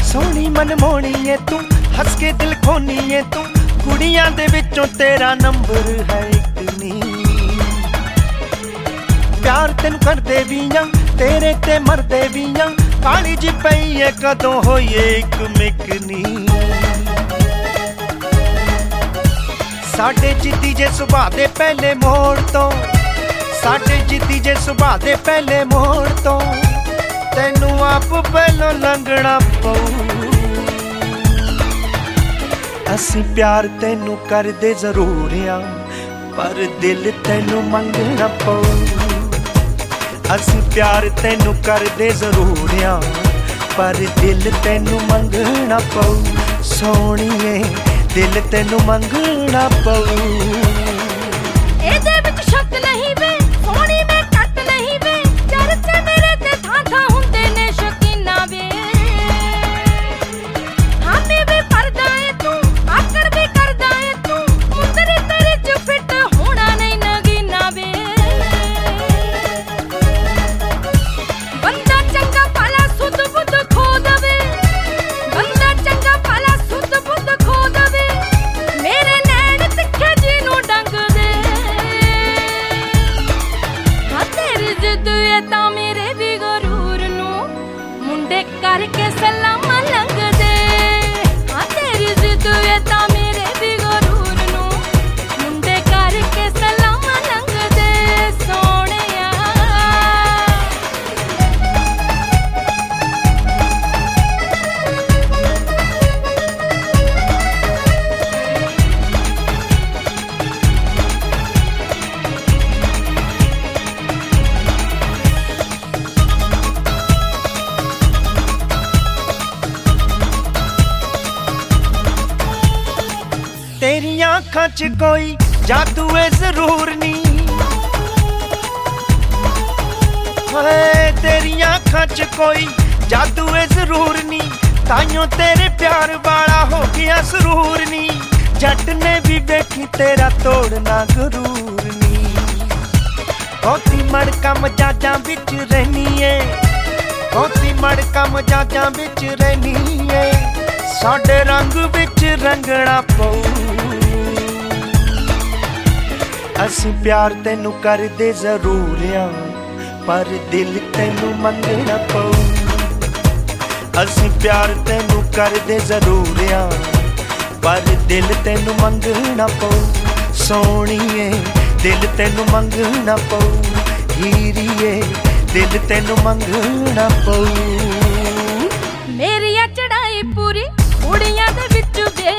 सोहनी मनमोहनी है तू, हस के दिल खोनी है तू, कुड़ियां दे विचों तेरा नंबर है एक नी। प्यार तेन करदे भी आ, तेरे ते मरदे भी आ, काली जी पई है कदों होइए एक मिकनी। साडे जिद्दी जे सुभा दे पहले मोड़ तो, साडे जिद्दी जे सुभा दे पहले मोड़ तो, तैनू आप पहलों लंघना पऊ। असी प्यार तैनू करदे जरूर आ, पर दिल तैनू मंगना पऊ। असी प्यार तैनू करदे जरूर आ, पर दिल तैनू मंगना पऊ। सोहणीए दिल तैनू मंगना पऊ। एदे विच शक नहीं वे, सोहणी में कट नहीं वे, चर्चे मेरे ते थां थां हुंदे ने शकीना वे। हामी भी परदा है तू, आकड़ भी करदा है तू, मुंदरी तेरे च फिट होना नहीं नगीना वे। बंदा चंगा पाला सुध बुध खो दवे, बंदा चंगा पाला सुध बुध खो दवे, मेरे नैन तिखे जी नू डंग दे। हाँ तेरी जिद है तां मेरे भी गरूर नू मुंडे करके सलाम लंघ दे। हाँ तेरी जिद है तां मेरे भी गरूर नू मुंडे करके सलाम लंघ दे। सोहणिया तेरियां अखां च कोई जादू है जरूर नी, तेरियां अखां च कोई जादू है जरूर नी, ताइयों तेरे प्यार वाला हो गया सुरूर नी। जट ने भी देखी तेरा तोड़ना गुरूर नी। बहुती मड़का मजाजा बिच रहनी है, बहुती मड़का मजाजा बिच रहनी है, साडे रंग बिच रंगना पऊ। असी प्यार तैनू करदे जरूर आ, पर दिल तैनू मंगना पऊ। असी प्यार तैनू करदे जरूर आ, पर दिल तैनू मंगना पऊ। सोहणीए दिल तैनू मंगना पऊ, हीरीए दिल तैनू मंगना पऊ। मेरिया चढ़ाई पूरी कुड़ियां दे विच वे,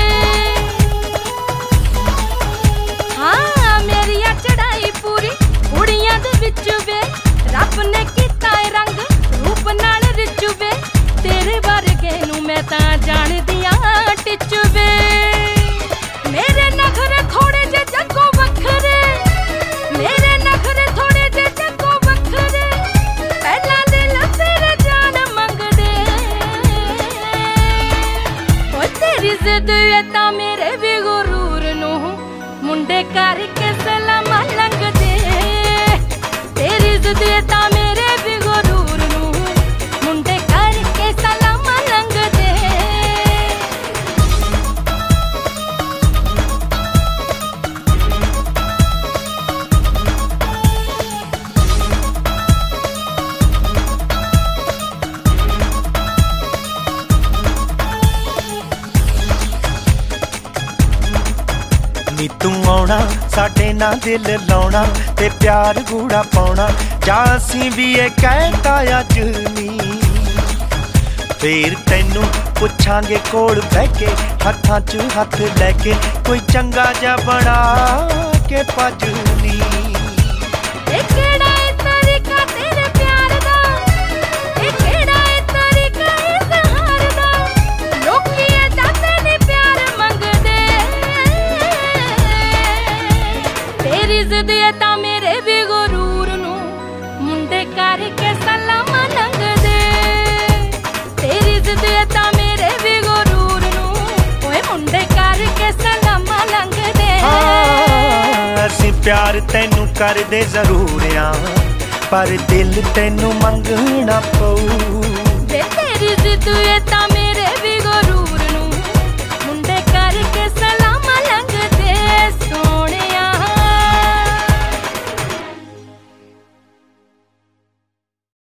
हाँ मेरिया चढ़ाई पूरी कुड़ियां दे विच वे, रब ने कीता है रंग रूप नाल रिच वे, तेरे वर्गे नू मैं तां जाणदी आ टिच वे। मेरे नखरे थोड़े जे जग्गों वखरे, मेरे नखरे थोड़े जे जग्गों वखरे, पहला दिल तेरे जान मंगदे। ओ तेरी जिद है तां मेरे भी गुरूर नू मुंडे करके सलाम लंघ दे। तेरी जिद है तां मेरे भी गुरूर नू मुंडे करके सलाम लंघ दे। नी तू आउणा साडे ना दिल लाउणा, ते प्यार गूड़ा पाउणा, जा असीं भी ये कहता अज नी। फेर तैनू पुछांगे कोल बह के, हत्थां च हत्थ लैके, कोई चंगा जा बना के भजनी। केड़ा है तरीका तेरे प्यार दा, केड़ा है तरीका इज़हार दा, लोकी जाते ने प्यार मंगदे। तेरी जिद है तां मेरे भी गुरूर नू मुंडे करके सलाम लंघ दे। तेरी जिद है तां मेरे भी गुरूर नू ओए मुंडे करके सलाम लंघ दे। असी प्यार तैनू करदे जरूर आ, पर दिल तैनू मंगना पऊ। तेरी जिद है तां